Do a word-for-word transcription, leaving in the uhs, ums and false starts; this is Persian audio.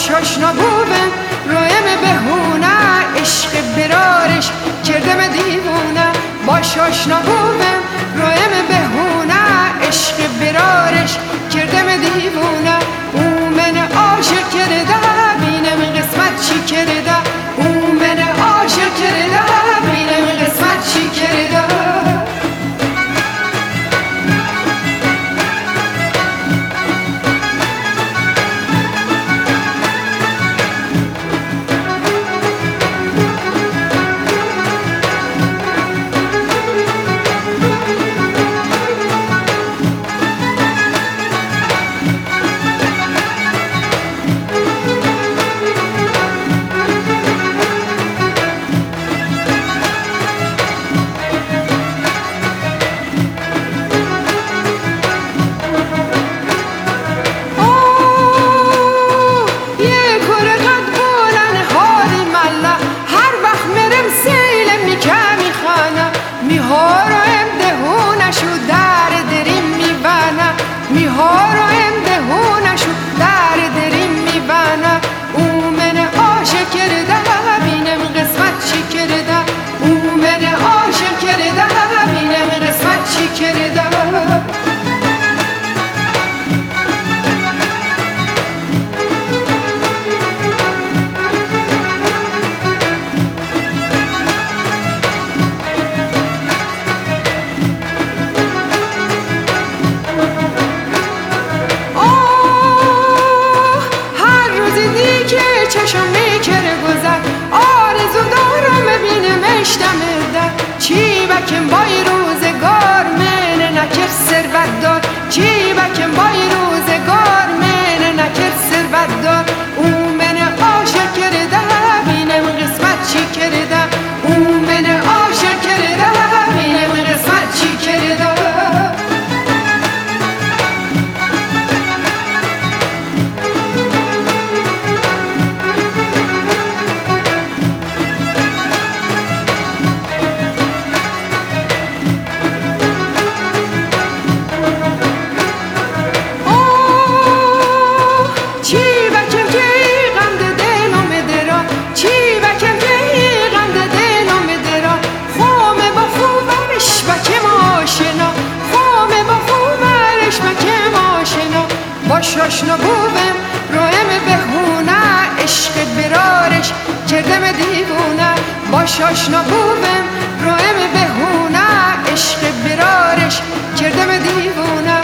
باش آشنا بوم رویم بهونه عشق برارش کردم دیوونه باش آشنا بوم رویم بهونه عشق برارش کردم دیوونه او من عاشق کرده بینم قسمت چی کرده او من عاشق کرده بینم قسمت چی کرده چشم میکره گذر آرزو دارم ببینم اشتم در چی بکن بای روزگار من نکر ثروت دار چی بکن بای روزگار من نکر ثروت دار او من عاشق کرده بینم قسمت چی کرده او من عاشق کرده بینم قسمت چی کرده باش آشنا بوم رویم بهونه عشق برارش کردم دیوونه باش آشنا بوم رویم بهونه عشق برارش کردم دیوونه